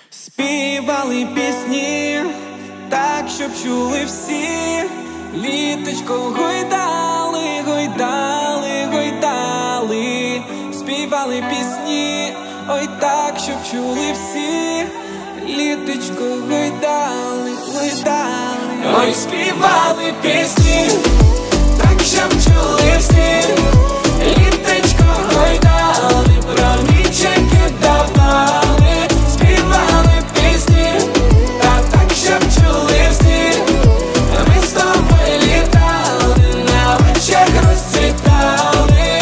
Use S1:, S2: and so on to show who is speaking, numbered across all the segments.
S1: Співали пісні, так, щоб чули всі. Літочко гойдали, гойдали, гойдали. Співали пісні, ой так, щоб чули всі. Літочко гойдали, гойдали. Ой, співали пісні, так, щоб чули всі. Літочко гойдали, про ніченьки давали. Співали пісні, так, щоб чули всі. Ми з тобою літали, на очах розцвітали.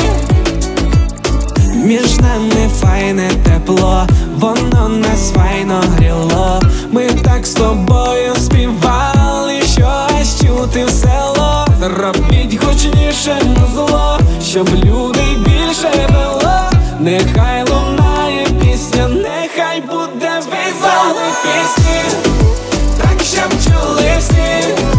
S1: Між нами файне тепло, воно нас файно гріло. Ми так з тобою співали, щось чути в село. Зробіть гучніше назло, щоб людей більше вело. Нехай лунає пісня, нехай буде. Співали пісні, так, щоб чули всі.